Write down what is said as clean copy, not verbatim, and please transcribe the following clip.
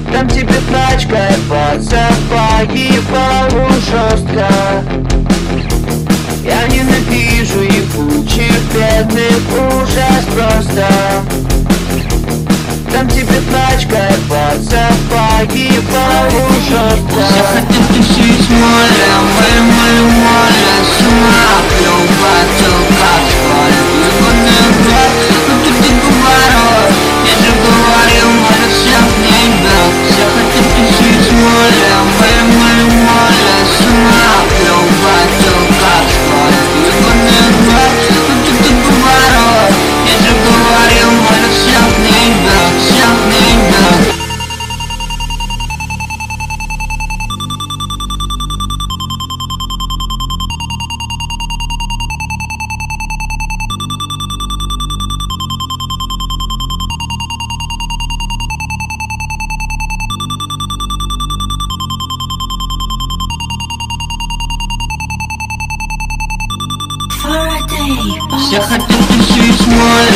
Там тебе пачкает под сапоги полу жестко. Я ненавижу ебучих бедных, ужас просто. Там тебе пачкает под сапоги полу жестко. Все хотят тусить море, море, с ума плюваться, как в школе. Выгодный год, но ты говорил, я же говорил, море всех не был. Все хотят тусить море, море, с ума плюваться, как в школе. Выгодный год, но ты говорил, я же говорил, море всех не был, всех не был. Все хотят тусить море.